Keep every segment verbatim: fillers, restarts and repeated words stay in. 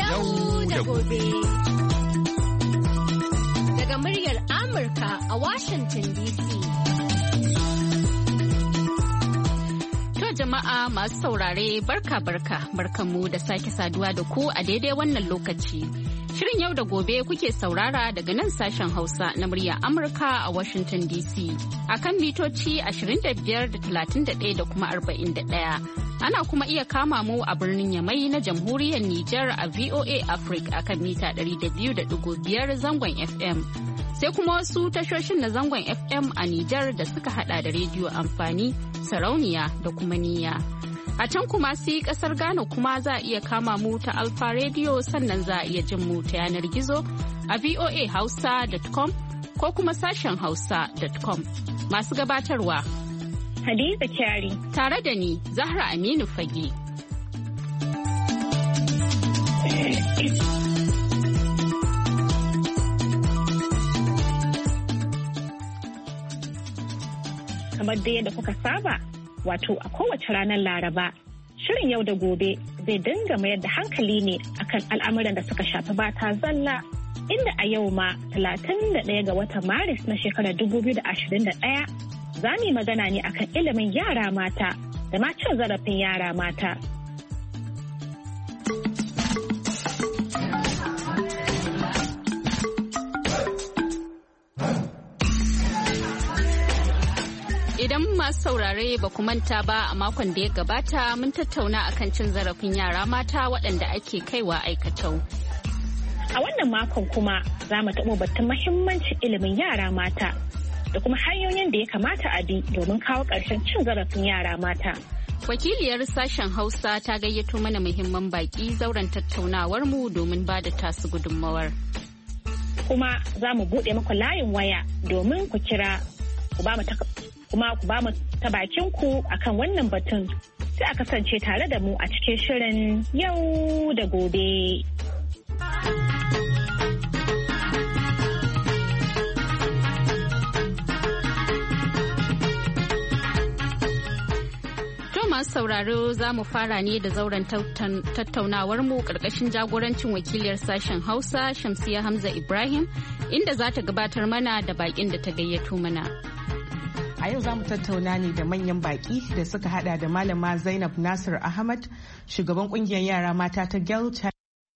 Yau da gobe. Daga muryar Amurka a Washington D C. To jama'a masu saurare barka-barka barkanmu da sake saduwa da ku a daidai wannan lokaci. Shirin yau da gobe kuke saurara daga nan sashen Hausa na muryar Amurka a Washington D C. A kan mitoci ashirin da biyar da talatin da ɗaya da kuma arba'in da ɗaya. Ana kuma iya kama mu a birnin Yamai na Jamhuriyar Nijar a V O A Africa a kan mita ɗari da biyu da ɗigo biyar zangon F M. Sai kuma wasu tashoshin na zangon F M a Nijar da suka hada da rediyo amfani, sarauniya da kuma niyya. A can kuma sai kasar Ghana kuma za a iya kama mu ta Alfa Radio sannan za a iya jin mu ta yanar gizo a v o a hausa dot com ko kuma sashen hausa dot com. Masu gabatarwa Hadiza Kyari. Tare da ni, Zahra Aminu Fage. Kamar da yadda kuka saba, wato a kowace ranar Laraba, shirin yau da gobe zai dinga mayar da hankali ne akan al'amuran da suka shafi bata zalla. Inda a yau ma talatin da ɗaya ga watan Maris na shekarar dubu biyu da ashirin da ɗaya za mu yi magana ne akan ilimin yara mata da ma cin zarafin yara mata. Idan masu saurare ba ku manta ba a makon da ya gabata mun tattauna akan cin zarafin yara mata waɗanda ake kaiwa aikatau. A wannan makon kuma za mu taɓo batun muhimmancin ilimin yara mata da kuma hanyoyin da ya kamata a bi domin kawo ƙarshen cin zarafin yara mata. Wakiliyar sashen Hausa ta gayyato mana muhimman baƙi zauren tattaunawar mu domin ba da tasu gudunmawar. Kuma za mu buɗe muku layin waya domin ku kira ku ba mu kuma ku ba mu ta bakin ku akan wannan batun. Sai a kasance tare da mu a cikin shirin yau da gobe. Masu sauraro za mu fara ne da zauren tattaunawar mu karkashin jagorancin wakiliyar sashen Hausa Shamsiya Hamza Ibrahim inda za ta gabatar mana da bakin da ta gayyato mana. A yau za mu tattauna ne da manyan baki da suka hada da Malama Zainab Nasir Ahmad, shugaban kungiyar yara mata ta Girl Child.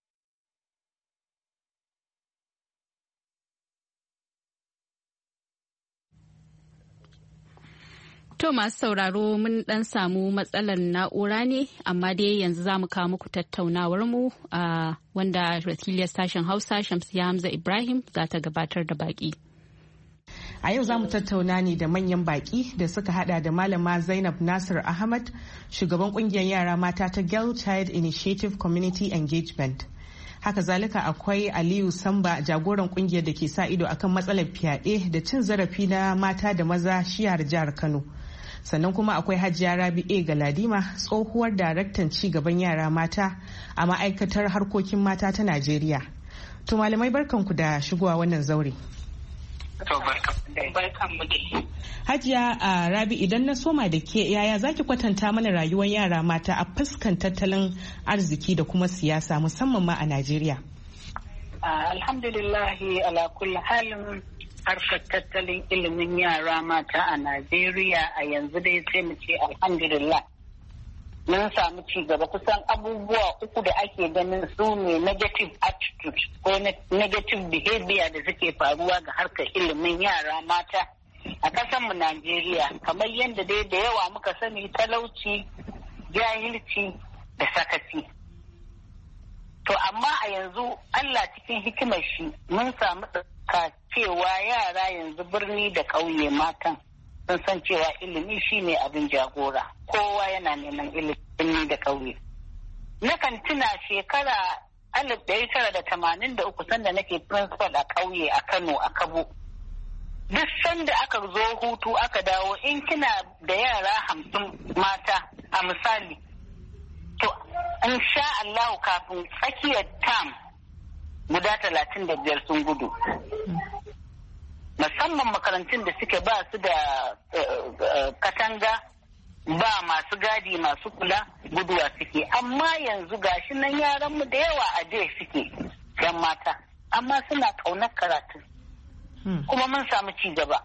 To masu sauraro mun dan samu matsalar na'ura ne amma dai yanzu za mu kawo muku tattaunawar mu a wanda wakiliyar sashen Hausa Shamsiya Hamza Ibrahim za ta gabatar da baki. A yau za mu tattauna ne da manyan baki da suka hada da Malama Zainab Nasir Ahmad, shugaban kungiyar yara mata ta Girl Child Initiative Community Engagement. Haka zalika akwai Aliyu Samba, jagoran kungiyar da ke sa ido akan matsalar fyaɗe da cin zarafi na mata da maza shiyar jihar Kano. Sannan kuma akwai Hajiya Rabi'e Galadima, tsohuwar daraktan ci gaban yara mata a ma'aikatar harkokin mata ta Najeriya. To malamai barkanku da shigowa wannan zaure. Hajiya a Rabi, idan na soma da ke yaya zaki kwatanta mana rayuwar yara mata a fuskan tattalin arziki da kuma siyasa musamman ma a Najeriya? Alhamdulillahi ala kulli halin harkar tattalin ilimin yara mata a Najeriya a yanzu dai sai mu ce alhamdulillah. Mun samu ci gaba kusan abubuwa uku da ake ganin su ne negative attitude ko negative behavior da suke faruwa ga harkar ilimin yara mata a ƙasarmu Najeriya, kamar yadda dai da yawa muka sani talauci, jahilci da sakaci. To amma a yanzu Allah cikin hikimar shi mun samu ɗauka cewa yara yanzu birni da ƙauye matan sun san cewa ilimi shine abin jagora. Kowa yana neman ilimi da ƙauye. Nakan tuna shekara alif ɗari tara da tamanin da uku sanda nake principal a ƙauye a Kano a Kabo. Duk sanda aka zo hutu aka dawo in kina da yara hamsin mata a misali. To, in sha Allahu kafin tsakiyar tam guda talatin da biyar sun gudu. Musamman makarantun da suke ba su da katanga ba masu gadi masu kula guduwa suke. Amma yanzu gashi nan yaran mu da yawa a je suke yan mata amma suna ƙaunar karatu kuma mun samu ci gaba.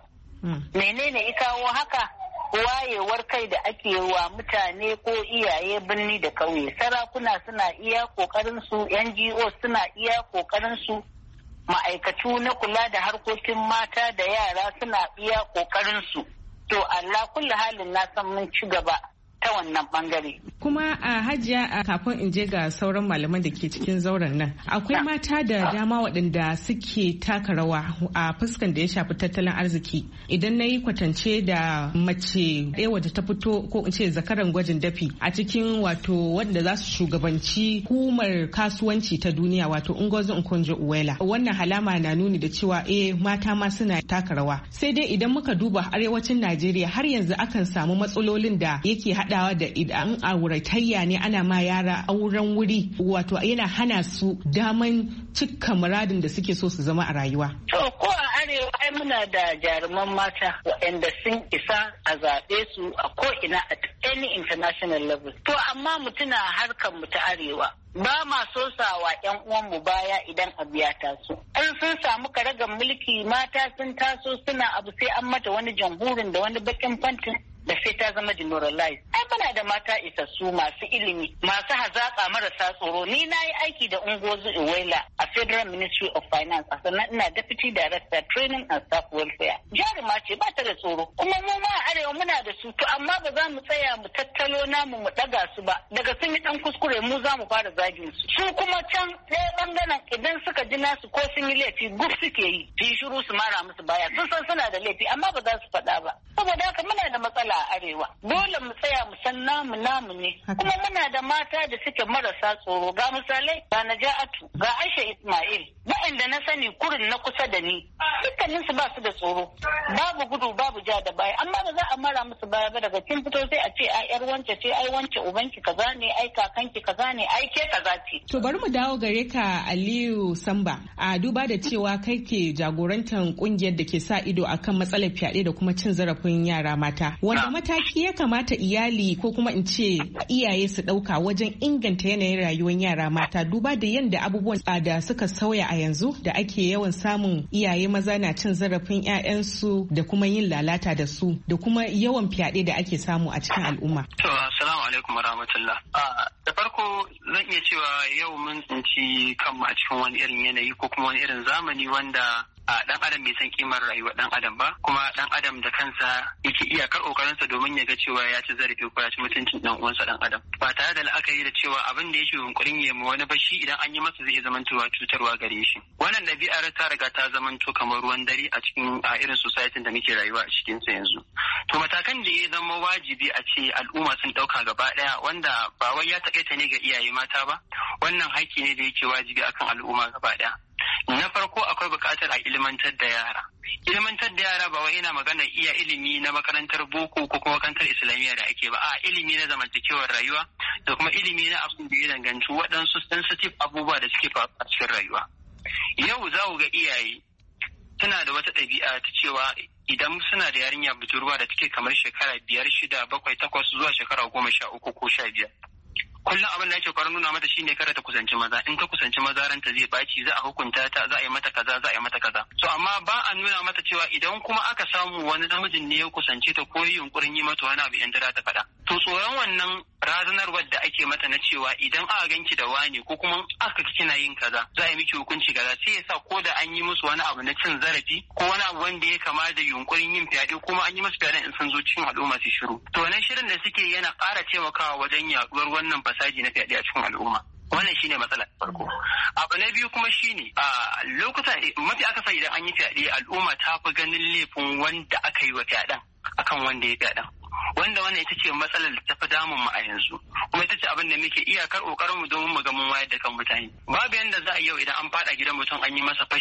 Menene ya kawo haka? Wayewar kai da ake wa mutane ko iyaye birni da ƙauye. Sarakuna suna iya ƙoƙarin su, N G O suna iya ƙoƙarin su, ma'aikatu na kula da harkokin mata da yara suna iya ƙoƙarin su. To Allah kulli halin na san mun ci gaba ta wannan bangare. Kuma a Hajiya a kafin in je ga sauran malaman da ke cikin zauren nan akwai mata da dama waɗanda suke taka rawa a fuskan da ya shafi tattalin arziki. Idan na yi kwatance da mace ɗaya wadda ta fito ko in ce zakaran gwajin dafi a cikin wato wanda za su shugabanci hukumar kasuwanci ta duniya wato Ngozi Okonjo-Iweala. Wannan halama na nuni da cewa eh mata ma suna taka rawa. Sai dai idan muka duba arewacin Najeriya har yanzu akan samu matsalolin da yake haɗawa da idan auratayya ne ana ma yara auren wuri wato yana hana su daman cika muradin da suke so su zama a rayuwa. To ko a arewa ai muna da jaruman mata waɗanda sun isa a zaɓe su a ko'ina at any international level. To amma mu tuna harkar mu ta arewa. Ba ma so sawa ƴan uwanmu baya idan abu ya taso. An sun samu karagar mulki mata sun taso suna abu sai an mata wani jamhurin da wani bakin fantin da sai ta zama demoralized. Ai muna da mata isassu masu ilimi, masu hazaƙa marasa tsoro. Ni na yi aiki da Ngozi Iweala a Federal Ministry of Finance, a sannan ina Deputy Director Training and Staff Welfare. Jaruma ce ba ta da tsoro. Kuma mu ma a arewa muna da su, to amma ba za mu tsaya mu tattalo namu mu ɗaga su ba. Daga sun yi ɗan kuskure mu za mu fara zagin su. Su kuma can ɗaya ɓangaren idan suka ji nasu ko sun yi laifi guf suke yi. Su yi shiru su mara musu baya. Sun san suna da laifi amma ba za su faɗa ba. Saboda haka muna da matsala a arewa. Dole mu tsaya mu san namu namu ne. Kuma muna da mata da suke marasa tsoro. Ga misalai ga Naja'atu, ga Aisha Ismail, waɗanda na sani kurin na kusa da ni. Dukkanin su ba su da tsoro. Babu gudu babu ja da baya. Amma ba za a mara musu baya ba daga kin fito sai a ce ai yar wance ce ai wance ubanki kaza ne ai kakanki kaza ne ai ke kaza ce. To bari mu dawo gare ka Aliyu Samba. A duba da cewa kai ke jagorantar kungiyar da ke sa ido akan matsalar fyaɗe da kuma cin zarafin yara mata. Wanda mataki ya kamata iyali ko kuma in ce iyaye su ɗauka wajen inganta yanayin rayuwar yara mata duba da yadda abubuwan da suka sauya a yanzu da ake yawan samun iyaye maza na cin zarafin 'ya'yansu da kuma yin lalata da su da kuma yawan fyaɗe da ake samu a cikin al'umma. To assalamu alaikum warahmatullah. Da farko zan iya cewa yau mun tsinci kanmu a cikin wani irin yanayi ko kuma wani irin zamani wanda a dan adam bai san kimar rayuwar dan adam ba kuma dan adam da kansa yake iyakar kokarinsa domin ya ga cewa ya ci zarafi ko ya ci mutuncin dan uwansa dan adam ba tare da la'akari da cewa abin da yake yunkurin ya mu wani bashi idan an yi masa zai iya zamantowa cutarwa gare shi. Wannan ɗabi'ar ta riga ta zamanto kamar ruwan dare a cikin a irin society da muke rayuwa a cikin sa yanzu. To matakan da ya zama wajibi a ce al'umma sun dauka gaba daya wanda ba wai ya takaita ne ga iyaye mata ba, wannan haƙƙi ne da yake wajibi akan al'umma gaba daya. Na farko akwai buƙatar a ilimantar da yara. Ilimantar da yara ba wai ina magana iya ilimi na makarantar boko ko kuma makarantar islamiyya da ake ba, a ilimi na zamantakewar rayuwa da kuma ilimi na abin da ya danganci waɗansu sensitive abubuwa da suke faru a cikin rayuwa. Yau za ku ga iyaye suna da wata ɗabi'a ta cewa idan suna da yarinya budurwa da take kamar shekara biyar shida bakwai takwas zuwa shekara goma sha uku ko sha biyar. Kullum abin da ake kwarar nuna mata shine kada ta kusanci maza, in ta kusanci maza ranta zai baci, za a hukunta ta, za a yi mata kaza, za a yi mata kaza. So amma ba a nuna mata cewa idan kuma aka samu wani namijin ne ya kusance ta ko yunkurin yi mata wani abu yan da ta faɗa. To tsoron wannan razanarwar da ake mata na cewa idan aka ganki da wani ko kuma aka kina yin kaza za a yi miki hukunci kaza, sai ya sa ko da an yi musu wani abu na cin zarafi ko wani abu wanda ya kama da yunkurin yin fyaɗe kuma an yi musu fyaɗe in sun zo cikin al'umma su shiru. To wannan shirin da suke yana ƙara taimakawa wajen yaɗuwar wannan fasaji na fyaɗe a cikin al'umma. Wannan shine matsala farko. Abu na biyu kuma shine a lokuta mafi akasa idan an yi fyaɗe al'umma ta fi ganin laifin wanda aka yi wa fyaɗen akan wanda ya fyaɗen. Wanda wannan ita ce matsalar da ta fi damun mu a yanzu kuma ita ce abin da muke iyakar kokarin mu domin mu ga mun wayar da kan mutane. Babu yanda za a yau idan an fada gidan mutum an yi masa fashi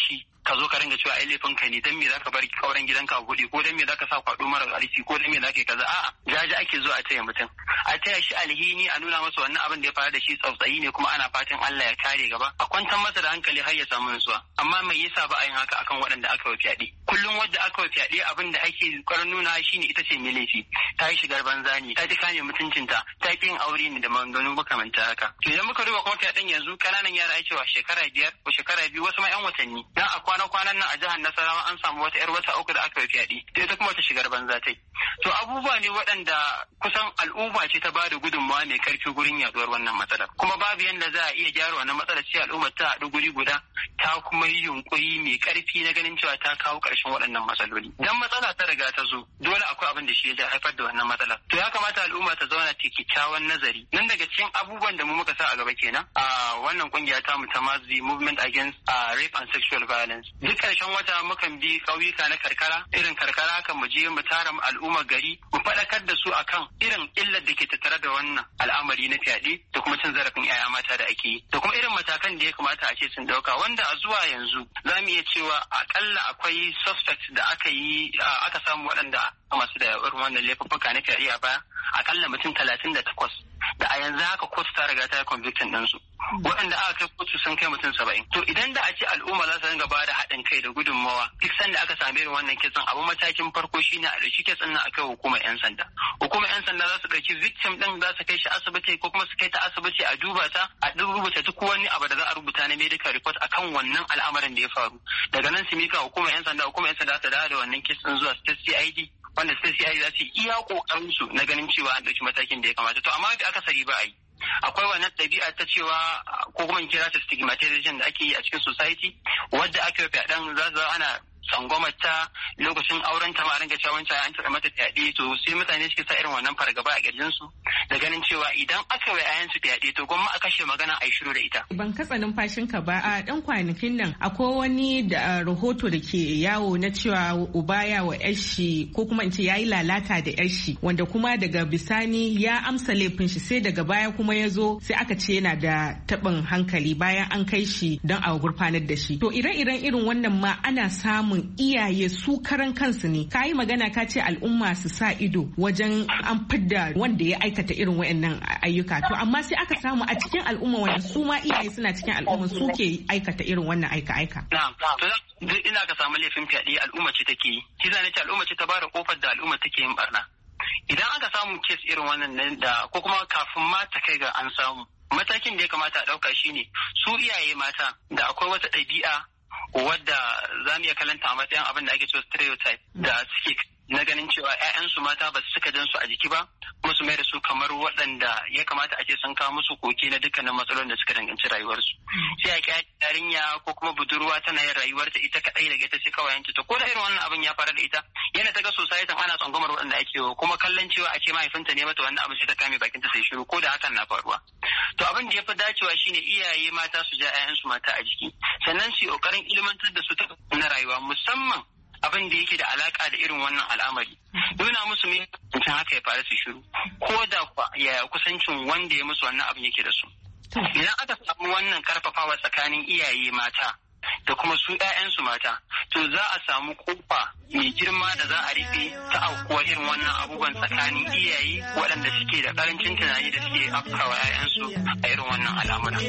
ka zo ka ringa cewa ai laifin ka ne dan me zaka bar kauren gidanka a gudi ko dan me zaka sa kwado mara ƙarfi ko dan me zaka yi kaza a'a jaji ake zo a taya mutum a taya shi alhini a nuna masa wannan abin da ya faru da shi tsautsayi ne kuma ana fatan Allah ya kare gaba a kwantar masa da hankali har ya samu nutsuwa amma mai yasa ba a yin haka akan waɗanda aka yi fyaɗe kullum wadda aka yi fyaɗe abin da ake ƙoƙarin nuna shine ita ce mai laifi ta yi shigar banza ne ta ji kame mutuncinta ta ƙi yin aure ne da maganganu makamanta haka to idan muka duba kuma fyaɗen yanzu kananan yara ake wa shekara biyar ko shekara biyu wasu ma yan watanni dan a kwana-kwanan nan a jihar Nasarawa an samu wata yar wata uku da aka yi fyaɗe to ita kuma ta shigar banza tai to abubuwa ne waɗanda kusan al'umma ce ta bada gudunmawa mai karfi gurin yaduwar wannan matsalar kuma babu yanda za a iya gyara wannan matsalar sai al'umma ta haɗu guri guda ta kuma yi yunkuri mai karfi na ganin cewa ta kawo ƙarshen waɗannan matsaloli dan matsala ta riga ta zo dole akwai abin da shi ya haifar da wannan matsalar to ya kamata al'umma ta zauna ta kyakkyawan nazari nan daga cikin abubuwan da mu muka sa a gaba kenan a wannan kungiya ta mu ta Mazi Movement Against Rape and Sexual Violence duk ƙarshen wata mukan bi ƙauyuka na karkara irin karkara kan mu je mu tara al'ummar gari mu faɗakar da su akan irin illar da ke tattare da wannan al'amari na fyaɗe da kuma cin zarafin 'ya'ya mata da ake yi da kuma irin matakan da ya kamata a ce sun ɗauka wanda a zuwa yanzu za mu iya cewa akalla akwai suspect da aka yi aka samu waɗanda masu da irin wannan laifuffuka na fyaɗe a baya akalla mutum talatin da takwas da a yanzu haka kotu ta riga ta yi convictin ɗinsu waɗanda aka kai kotu sun kai mutum saba'in to idan da a ce al'umma za su dinga ba da haɗin kai da gudunmawa duk sanda aka sami irin wannan kitsan abu matakin farko shine a ɗauki kitsan nan a kai hukumar 'yan sanda hukumar 'yan sanda za su ɗauki victim ɗin za su kai shi asibiti ko kuma su kai ta asibiti a duba ta a rubuta duk wani abu da za a rubuta na medical report akan wannan al'amarin da ya faru daga nan su mika hukumar 'yan sanda hukumar 'yan sanda ta dawo da wannan kitsan zuwa state C I D wanda state C I D za su iya kokarin su na ganin cewa an ɗauki matakin da ya kamata to amma da akasari ba a yi akwai wannan ɗabi'a ta cewa ko kuma in kira ta stigmatization da ake yi a cikin society wadda aka yi fyaɗen za su ana tsangwamar ta lokacin auren ta ma a ringa cewa wancan an taɓa mata fyaɗe to sai mutane suke sa irin wannan fargaba a ƙirjin su da ganin cewa idan aka yi ayan su fyaɗe to gwamma a kashe magana a yi shiru da ita. Ban katsa numfashin ka ba a ɗan kwanakin nan akwai wani da rahoto da ke yawo na cewa uba ya wa yar shi ko kuma in ce ya yi lalata da yar shi wanda kuma daga bisani ya amsa laifin shi sai daga baya kuma ya zo sai aka ce yana da taɓin hankali bayan an kai shi don a gurfanar da shi. To ire-iren irin wannan ma ana samun iyaye su karan kansu ne ka yi magana ka ce al'umma su sa ido wajen an fidda wanda ya aikata irin wayannan ayyuka to amma sai aka samu a cikin al'umma wanda su ma iyaye suna cikin al'umma su ke aikata irin wannan aika-aika. Na'am. To ina ka samu laifin fyaɗe al'umma ce take yi. Shi zane ce al'umma ce ta bada kofar da al'umma take yin barna. Idan aka samu kes irin wannan da ko kuma kafin ma ta kai ga an samu matakin da ya kamata a ɗauka shine su iyaye mata da akwai wata ɗabi'a wadda za mu iya kalanta a matsayin abin da ake cewa stereotype da suke na ganin cewa 'ya'yansu mata ba su suka jan su a jiki ba kuma su mai da su kamar waɗanda ya kamata a ce sun kawo musu koke na dukkanin matsalolin da suka danganci rayuwarsu. Sai a ƙyar yarinya ko kuma budurwa tana yin rayuwarta ita kaɗai daga ita sai kawayenta to ko da irin wannan abin ya faru da ita yana ta ga society ana tsangwamar waɗanda ake yi kuma kallon cewa a ce mahaifinta ne mata wannan abin sai ta kame bakinta sai shiru ko da hakan na faruwa. To abin da ya fi dacewa shine iyaye mata su ja 'ya'yansu mata a jiki sannan su yi ƙoƙarin ilimantar da su ta na rayuwa musamman abin da yake da alaka da irin wannan al'amari nuna musu muhimmancin haka ya faru su shiru ko da ya kusancin wanda ya musu wannan abin yake da su idan aka samu wannan karfafawa tsakanin iyaye mata da kuma su 'ya'yansu mata to za a samu kofa mai girma da za a rufe ta aukuwa irin wannan abubuwan tsakanin iyaye waɗanda suke da karancin tunani da suke afkawa 'ya'yansu a irin wannan al'amura.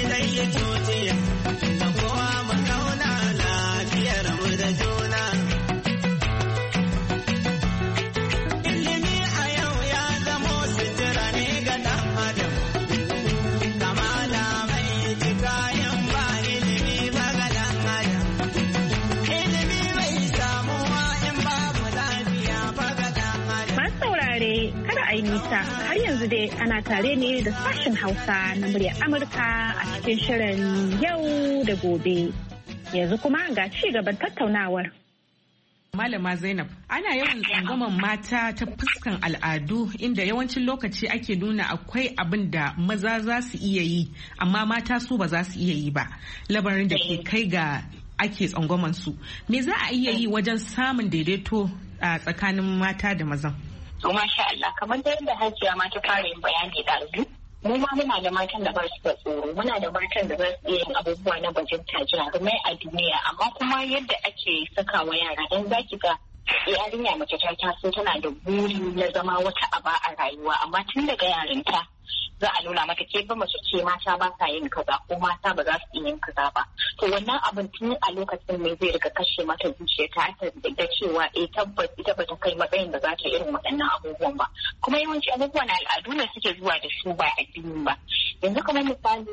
nisa har yanzu dai ana tare ne da sashen Hausa na muryar Amurka a cikin shirin yau da gobe. Yanzu kuma ga ci gaban tattaunawar. Malama Zainab, ana yawan tsangwaman mata ta fuskan al'adu inda yawancin lokaci ake nuna akwai abin da maza za su iya yi amma mata su ba za su iya yi ba. Labarin da ke kai ga ake tsangwaman su. Me za a iya yi wajen samun daidaito a tsakanin mata da mazan? To masha Allah, kamar da yadda Hajiya ma ta fara yin bayani da yanzu, mu ma muna da matan da ba su da tsoro, muna da matan da za su iya yin abubuwa na bajinta jarumai a duniya, amma kuma yadda ake sakawa yara dan zaki ga yarinya mace ta taso tana da buri na zama wata aba a rayuwa, amma tun daga yarinta za a nuna mata ke fa mace ce mata ba sa yin kaza ko mata ba za su yin kaza ba. To wannan abin tun a lokacin ne zai riga kashe mata zuciya ta da cewa eh tabbas ita bata kai matsayin da za ta irin waɗannan abubuwan ba. Kuma yawanci abubuwan al'adu ne suke zuwa da su ba addini ba. Yanzu kamar misali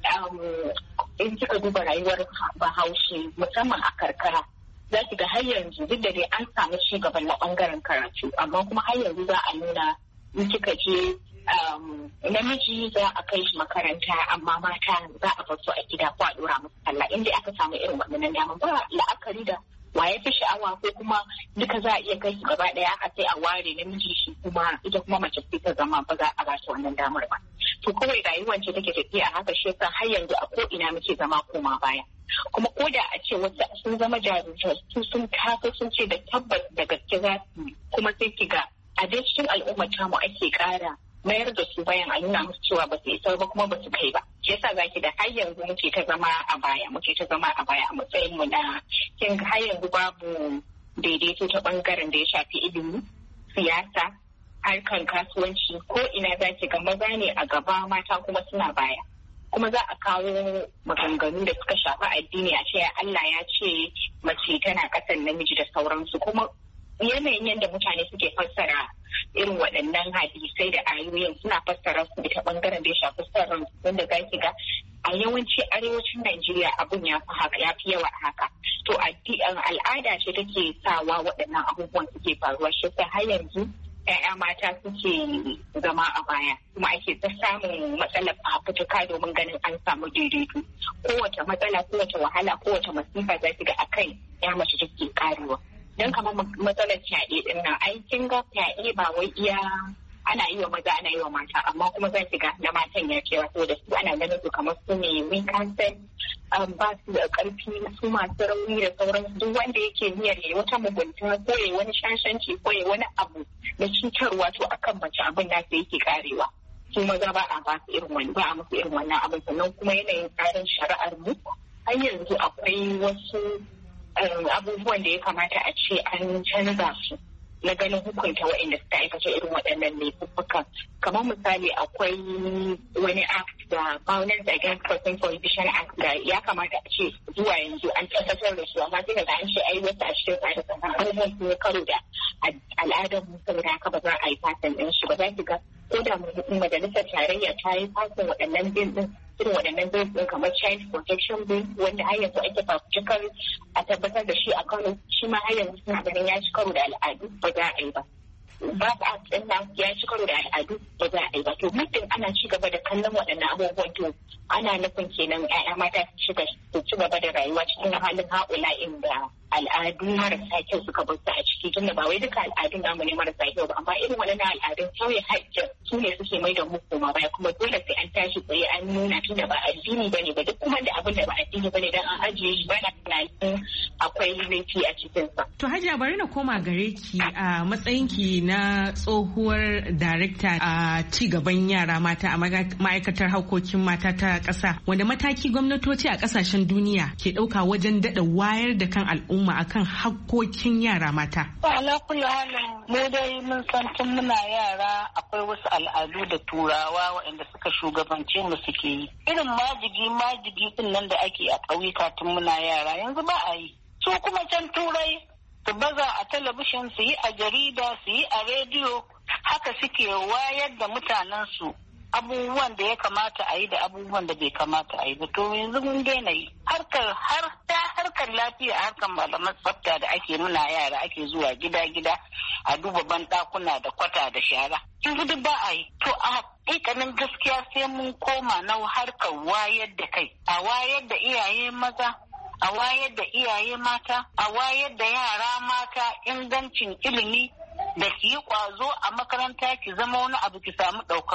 in kika duba rayuwar Bahaushe musamman a karkara za ki ga har yanzu duk da dai an samu ci gaban na bangaren karatu, amma kuma har yanzu za a nuna in kika je Um, namiji za a kai shi makaranta amma mata za a bar su a gida ko a dora musu sallah, inda aka samu irin waɗannan dama ba la'akari da waye fi sha'awa ko kuma duka za a iya kai su gaba ɗaya aka sai a ware namiji shi kuma ita kuma mace ce ta zama ba za a ba ta wannan damar ba. To kawai rayuwar ce take tafiya a haka, shi yasa har yanzu a ko ina muke zama koma baya. Kuma ko da a ce wasu sun zama jarumai su sun taso sun ce da tabbas da gaske za su kuma sai ki ga a dai cikin al'ummar tamu ake ƙara mayar da su bayan a nuna musu cewa ba su isa ba kuma ba su kai ba. Shi yasa zaki da har yanzu muke ta zama a baya muke ta zama a baya a matsayin mu na kin har yanzu babu daidaito ta bangaren da ya shafi ilimi, siyasa, harkan kasuwanci, ko ina zaki ga maza ne a gaba mata kuma suna baya. Kuma za a kawo maganganu da suka shafi addini a ce Allah ya ce mace tana kasan namiji da sauransu, kuma yanayin yadda mutane suke fassara irin waɗannan hadisai da ayoyin suna fassara su ta bangaren da ya shafi sarran wanda za ki ga a yawanci arewacin Najeriya abun ya fi haka ya fi yawa haka. To al'ada ce take sawa waɗannan abubuwan suke faruwa, shi sai har yanzu ‘ya'ya mata suke zama a baya kuma ake ta samun matsalar fafutuka domin ganin an samu daidaito. Kowace matsala, kowace wahala, kowace masifa za ki ga akan ya mace take karewa. Don kamar matsalar fyaɗe ɗin nan, ai kin ga fyaɗe ba wai iya ana yi wa maza ana yi wa mata, amma kuma za ki ga na matan ya cewa saboda su ana ganin su kamar su ne weak consent, ba su da ƙarfi, su masu rauni da sauransu. Duk wanda yake niyyar ya wata mugunta ko ya wani shashanci ko ya wani abu na cutarwa to akan mace abin da yake karewa. Su maza ba a ba su irin wani ba a musu irin wannan abin. Sannan kuma yanayin tsarin shari'ar mu har yanzu akwai wasu abubuwan da ya kamata a ce an canza su na ganin hukunta waɗanda suka aikata irin waɗannan laifuffukan. Kamar misali akwai wani act da Violence Against Person Prohibition Act da ya kamata a ce zuwa yanzu an tabbatar da su, amma sai daga an ce ai wasu a cikin tsare-tsaren abubuwan sun yi karo da al'adar mu saboda haka ba za a yi fatan ɗin shi ba. Za ki ga ko da majalisar tarayya ta yi fatan waɗannan bin ɗin irin waɗannan bills ɗin kamar child protection bill wanda har yanzu ake fafutukar a tabbatar da shi a Kano, shi ma har yanzu suna ganin ya ci karo da al'adu ba za a yi ba. Ba a ɗin nan ya ci karo da al'adu ba za a yi ba. To muddin ana ci gaba da kallon waɗannan abubuwan to ana nufin kenan ƴaƴa mata su ci gaba da rayuwa cikin halin ha'ula'in da al'adu marasa kyau suka bar su a ciki, tunda ba wai duka al'adun namu ne marasa kyau ba, amma irin waɗannan al'adun sauya haƙƙin su ne suke mai da mu koma baya, kuma dole sai an tashi tsaye an nuna tunda ba addini bane ba, duk kuma da abin da ba addini bane dan an ajiye shi bana tunanin akwai laifi a cikin sa. To Hajiya bari na koma gare ki a matsayin ki na tsohuwar darekta a ci gaban yara mata a ma'aikatar harkokin mata ta ƙasa, wanda mataki gwamnatoci a ƙasashen duniya ke ɗauka wajen daɗa wayar da kan al'umma akan hakkokin yara mata. Ala kullu halin mu dai mun san tun muna yara akwai wasu al'adu da turawa waɗanda suka shugabance mu suke yi. Irin majigi majigi din nan da ake a ƙauyuka tun muna yara yanzu ba a yi. Su kuma can turai su baza a talabishin, su yi a jarida, su yi a rediyo, haka suke wayar da mutanensu abubuwan da ya kamata a yi da abubuwan da bai kamata a yi ba. To yanzu mun daina yi. Harkar har ta harkar lafiya, harkar malaman tsafta da ake muna yara ake zuwa gida-gida a duba banɗakuna da kwata da shara. Yanzu duk ba a yi. To a hakikanin gaskiya sai mun koma na harkar wayar da kai. A wayar da iyaye maza, a wayar da iyaye mata, a wayar da yara mata ingancin ilimi da ki yi ƙwazo a makaranta ki zama wani abu ki samu ɗaukaka.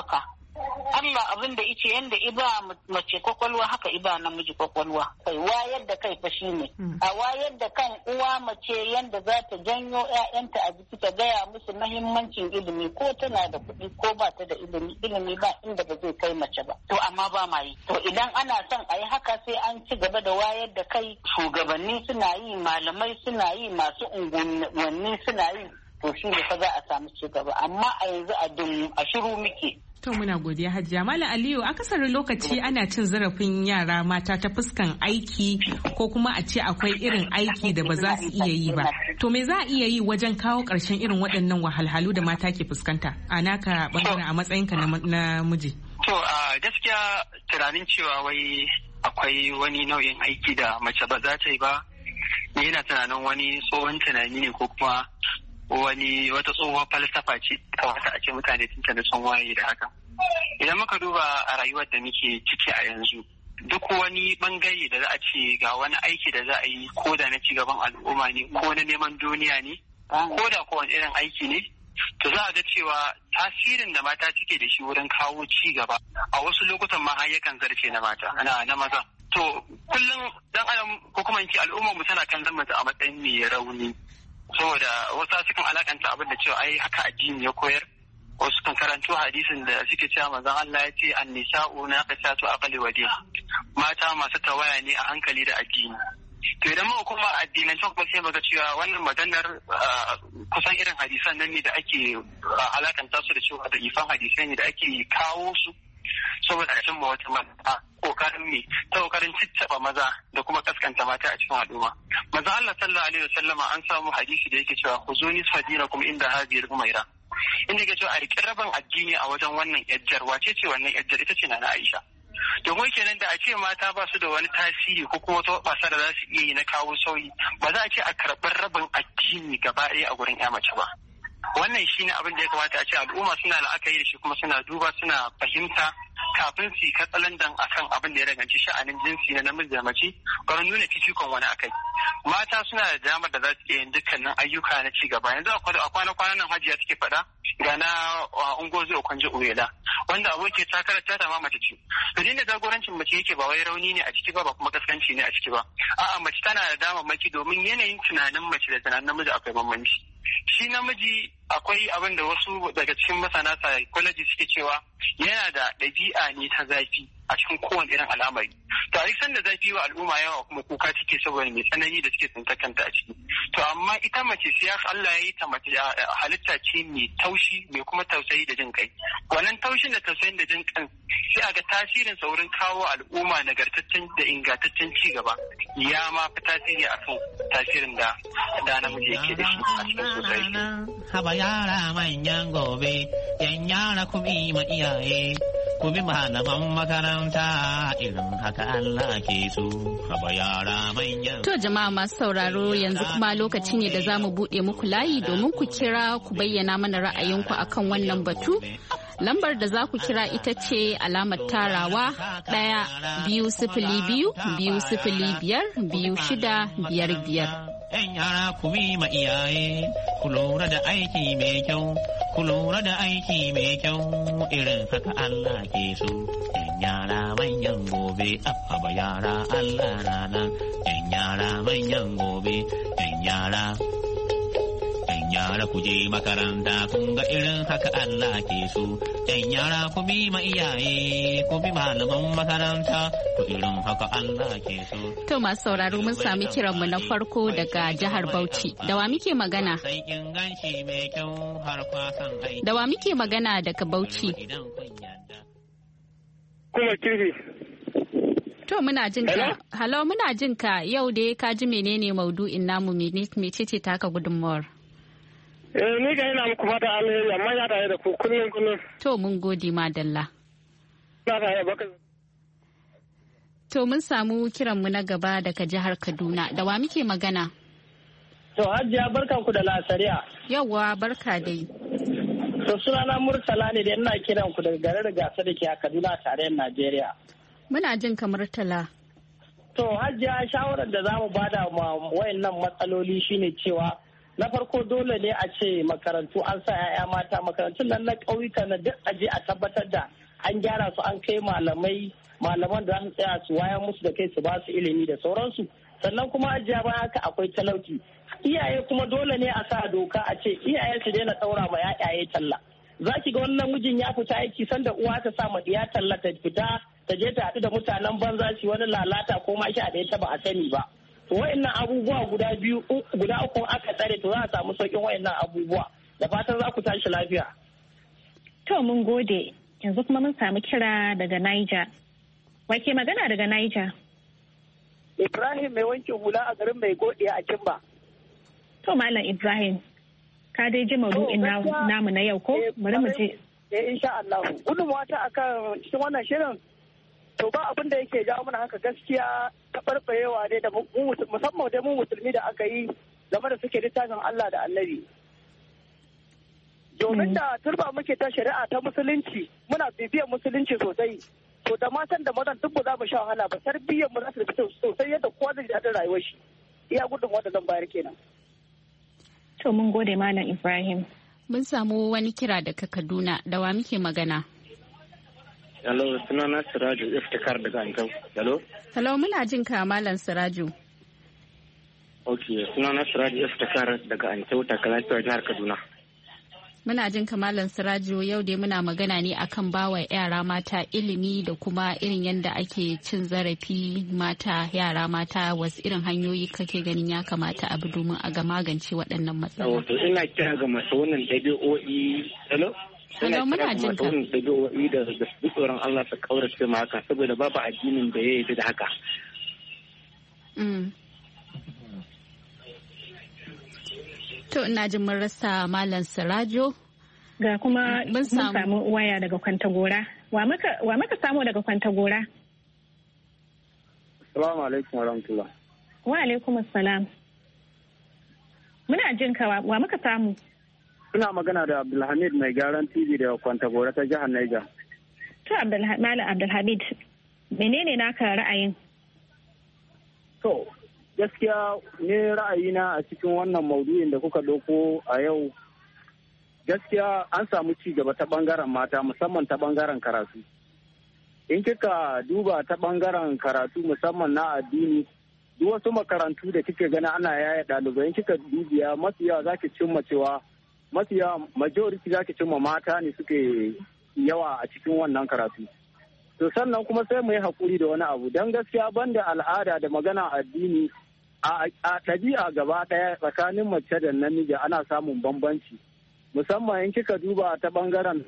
Allah abin da ice yanda iba mace kwakwalwa haka iba namiji kwakwalwa. Kai wayar da kai fa shine. A wayar da kan uwa mace yanda za ta janyo ƴaƴanta a jiki ta gaya musu mahimmancin ilimi ko tana da kuɗi ko ba ta da ilimi ilimi ba inda ba zai kai mace ba. To amma ba ma yi. To idan ana son a yi haka sai an ci gaba da wayar da kai, shugabanni suna yi, malamai suna yi, masu unguwanni suna yi. To shi ne fa za a samu ci gaba, amma a yanzu a dun a shiru muke. To muna godiya Hajiya. Malam Aliyu, akasarin lokaci ana cin zarafin yara mata ta fuskan aiki ko kuma a ce akwai irin aiki da ba za su iya yi ba. To me za a iya yi wajen kawo ƙarshen irin waɗannan wahalhalu da mata ke fuskanta a naka bangaren a matsayinka na miji? To a gaskiya tunanin cewa wai akwai wani nau'in aiki da mace ba za ta yi ba, ni yana tunanin wani tsohon tunani ne ko kuma wani wata tsohuwar falsafa ce kawata a ce mutane sun tana son waye da haka. Idan muka duba a rayuwar da muke ciki a yanzu, duk wani bangare da za a ce ga wani aiki da za a yi ko da na cigaban al'umma ne ko na neman duniya ne ko da kowane irin aiki ne, to za a ga cewa tasirin da mata suke da shi wurin kawo ci gaba a wasu lokutan ma har yakan zarce na mata ana na maza. To kullum dan adam ko kuma in ce al'ummar mu tana kan zama a matsayin mai rauni. Saboda wasu sukan alakanta abin da cewa ai haka addini ya koyar, wasu kan karanto hadisin da suke cewa manzon Allah ya ce an-nisa'u naqisatu aqli wa din, mata masu tawaya ne a hankali da addini. To idan muka kuma addinan ta kuma sai muga cewa wannan maganar kusan irin hadisan nan ne da ake alakanta su da cewa da ifan hadisai ne da ake kawo su saboda a cimma wata mata kokarin ne ta kokarin ciccaba maza da kuma kaskanta mata a cikin al'umma. Manzo Allah sallallahu alaihi wasallama an samu hadisi da yake cewa khuzuni fadina kuma inda hadhihi al-umaira, inda yake cewa a riƙe rabin addini a wajen wannan yajjar. Wace ce wannan yajjar? Ita ce na Aisha. Domin kenan da a ce mata ba su da wani tasiri ko kuma wata wasa da za su iya yi na kawo sauyi, ba za a ce a karɓar rabin addini gaba ɗaya a gurin ya mace ba. Wannan shi ne abin da ya kamata a ce al'umma suna la'akari da shi kuma suna duba suna fahimta kafin su yi katsalandan akan abin da ya danganci sha'anin jinsi na namiji da mace, ba nuna fifikon wani akai. Mata suna da damar da za su iya yin dukkanin ayyuka na ci gaba. Yanzu a kwana-kwanan nan Hajiya take faɗa ga na ungozi okwanje uwela wanda aboki takarar ta ma mace ce. To da jagorancin mace yake ba wai rauni ne a ciki ba ba kuma kaskanci ne a ciki ba. A'a, mace tana da damammaki domin yanayin tunanin mace da tunanin namiji akwai bambanci. Shi namiji akwai abin da wasu daga cikin masana psychology suke cewa yana da ɗabi'a ne ta zafi a cikin kowane irin al'amari. To a sanda zafi wa al'umma yawa kuma kuka take saboda mai tsanani da suke tsinta kanta a ciki. To amma ita mace sai Allah ya yi ta mace halitta ce mai taushi mai kuma tausayi da jin kai. Wannan taushin da tausayin da jin kan sai a ga tasirin sa wurin kawo al'umma nagartaccen da ingantaccen ci gaba ya ma fi tasiri akan tasirin da da namiji yake da shi a cikin sosai. Haba yara manyan gobe, yan yara ku bi ma iyaye, ku bi malaman makaranta irin haka Allah ke so. Haba yara manyan. To jama'a masu sauraro, yanzu kuma lokaci ne da za mu buɗe muku layi domin ku kira ku bayyana mana ra'ayinku akan wannan batu. Lambar da za ku kira ita ce alamar tarawa ɗaya biyu sifili biyu biyu sifili biyar biyu shida biyar biyar. ‘Yan yara ku bi ma iyaye, ku lura da aiki mai kyau, ku lura da aiki mai kyau, irin haka Allah ke so. ‘Yan yara manyan gobe, abba yara Allah rana, ‘yan yara manyan gobe, ‘yan yara. Yara ku je makaranta kun ga irin haka Allah ke so. Yan yara ku bi ma iyaye, ku bi malaman makaranta, ku irin haka Allah ke so. To masu sauraro, mun sami kiranmu na farko daga jihar Bauchi. Da wa muke magana? Da wa muke magana daga Bauchi? Kuma kirfi. To muna jin ka. Hello, muna jin ka. Yau dai ka ji menene maudu'in namu, mecece taka gudunmawar? Eh, ni ga ina muku fata alheri, amma ya tare da ku kullum kullum. To mun gode madalla. Na tare baka. To mun samu kiranmu na gaba daga jihar Kaduna. Da wa muke magana? To Hajiya, barkan ku da lasariya. Yawwa, barka dai. To sunana Murtala ne da ina kiran ku daga garin Gasa da ke a Kaduna tarayyar Najeriya. Muna jin ka Murtala. To Hajiya, shawarar da zamu bada ma wayannan matsaloli shine cewa na farko dole ne a ce makarantu an sa 'ya'ya mata makarantun nan na ƙauyuka na duk aje a tabbatar da an gyara su an kai malamai malaman da za su tsaya su waya musu da kai su ba su ilimi da sauransu. Sannan kuma ajiya baya haka akwai talauci. Iyaye kuma dole ne a sa doka a ce iyaye su daina ɗaura ma yayaye talla. Za ki ga wannan mijin ya fita aiki sanda uwa ta sa ma diya talla ta fita ta je ta haɗu da mutanen banza su wani lalata ko ma shi a ɗaya ta ba a sani ba. To wa'annan abubuwa guda biyu guda uku aka tsare to za a samu sauƙin wa'annan abubuwa. Da fatan za ku tashi lafiya. To mun gode. Yanzu kuma mun samu kira daga Niger. Wake magana daga Niger? Ibrahim mai wankin hula a garin mai godiya a Kimba. To Malam Ibrahim, ka dai ji maudu'in namu na yau ko? Bari mu je. Eh insha Allah. Gudunmawa ta akan cikin wannan shirin to ba abin da yake jawo mana haka gaskiya taɓarɓarewa dai da musamman dai mu musulmi da aka yi game da suke littafin Allah da Annabi. Domin da turba muke ta shari'a ta musulunci muna bibiyar musulunci sosai. To da matan da mazan duk ba za mu sha wahala ba tarbiyyar mu za su fito sosai yadda kowa zai daɗin rayuwar shi. Iya gudunmawa da zan bayar kenan. To mun gode Malam Ibrahim. Mun samu wani kira daga Kaduna, da wa muke magana? Hello, sunana Siraju Iftikar daga Ankau. Hello? Hello, muna jin ka Malam Siraju. Okay, sunana Siraju Iftikar daga Ankau, Takalafiya jihar Kaduna. Muna jin ka Malam Siraju, yau dai muna magana ne akan bawa yara mata ilimi da kuma irin yadda ake cin zarafi mata yara mata, wasu irin hanyoyi kake ganin ya kamata a bi domin a ga magance waɗannan matsaloli. Wato ina kira ga masu wannan ɗabi'o'i. Hello? Hello, muna jin ka. Ina kira ga masu wannan ɗabi'o'i da su tsoron Allah su kaurace ma haka saboda babu addinin da ya yi da haka. To ina jin mun rasa Malam Sirajo. Ga kuma mun samu waya daga Kwantagora. Wa muka samu daga Kwantagora? Assalamu alaikum wa rahmatullah. Wa alaikum assalam. Muna jin ka wa muka samu? Ina magana da Abdulhamid mai gyaran T V da Kwantagora ta jihar Niger. To Malam Abdulhamid, menene naka ra'ayin? To gaskiya ne ra'ayina a cikin wannan maudu'in da kuka ɗauko a yau, gaskiya an samu ci gaba ta ɓangaren mata musamman ta ɓangaren karatu. In kika duba ta ɓangaren karatu musamman na addini, duk wasu makarantu da kike gani ana yaya ɗalibai, in kika dubiya mafi yawa zaki cimma cewa mafi yawa majority zaki cimma mata ne suke yawa a cikin wannan karatu. To sannan kuma sai mu yi haƙuri da wani abu, don gaskiya banda al'ada da magana addini a ɗabi'a gaba ɗaya tsakanin mace da namiji ana samun bambanci, musamman in kika duba ta ɓangaren.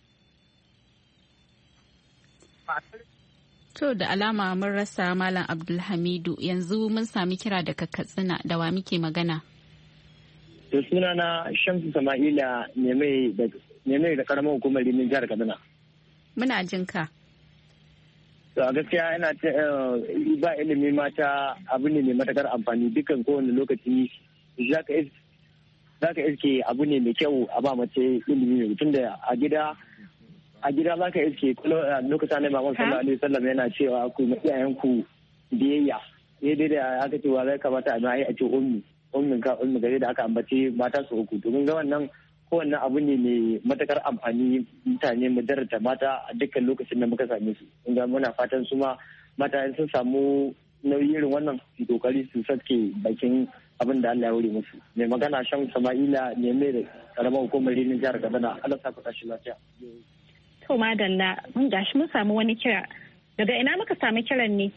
To da alama mun rasa Malam Abdulhamidu, yanzu mun sami kira daga Katsina, da wa muke magana? To suna na Shamsu Sama'ila ne mai da karamar hukumar Rimin jihar Kaduna. Muna jin ka. To a gaskiya ina ba ilimi mata abu ne mai matakar amfani dukkan kowane lokaci za ka iske abu ne mai kyau a ba mace ilimi mai tun da a gida a gida za ka iske lokacin da Muhammad sallallahu alaihi wasallam yana cewa ku ma iyayenku biyayya eh dai da aka ce wa zai kamata a mai a ce ummi ummin ka ummi gare da aka ambace mata su uku to kun ga wannan kowanne abu ne mai matakar amfani mutane mu darata mata a dukkan lokacin da muka same su inda muna fatan su ma mata sun samu nauyi irin wannan su kokari su sake bakin abin da Allah ya wuri musu mai magana Shan Sama'ila ne mai da karamar hukumar Rinin jihar Kaduna. Allah sa ku tashi lafiya. To madalla mun gashi mun samu wani kira daga ina muka samu kiran ne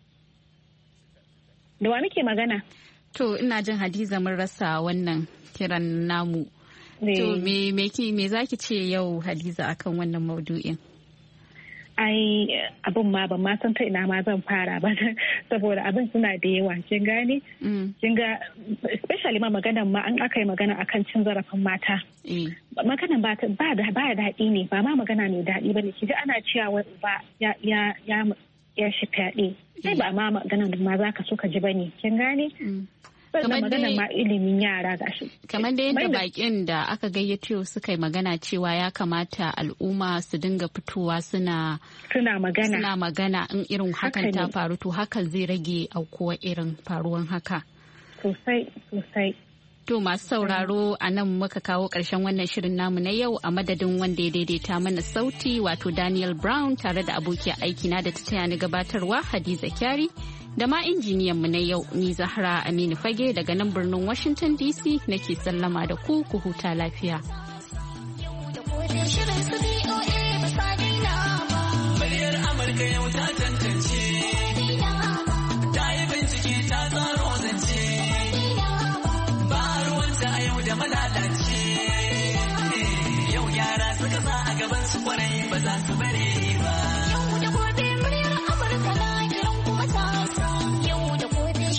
da wa muke magana? To ina jin Hadiza mun rasa wannan kiran namu. To me me ki me zaki ce yau Hadiza akan wannan maudu'in? Ai abin ma ban ma san ta ina ma zan fara ba saboda abin suna da yawa kin gane? Kin ga especially ma maganan ma an aka yi magana akan cin zarafin mata. Maganan ba ba da ba daɗi ne ba ma magana mai daɗi bane ki ga ana cewa ba ya ya ya ya shi fyaɗe. Sai ba ma maganan da ma zaka so ka ji bane kin gane? kamar magana ma ilimin yara gashi kamar da yadda bakin da aka gayyato suka yi magana cewa ya kamata al'umma su dinga fitowa suna suna magana suna magana in irin hakan ta faru to hakan zai rage aukuwa irin faruwan haka sosai sosai To masu sauraro a nan muka kawo ƙarshen wannan shirin namu na yau a madadin wanda ya daidaita mana sauti wato Daniel Brown tare da abokiyar aikina da ta taya ni gabatarwa Hadiza Kyari da ma injiniyan mu na yau ni Zahra Aminu Fage daga nan birnin Washington D C nake sallama da ku ku huta lafiya. Muryar Amurka yau ta tantance, ta yi bincike ta tsaro zance, ba ruwanta a yau da malalace. Yau yara suka sa a gaban su kwarai ba za su bare ba.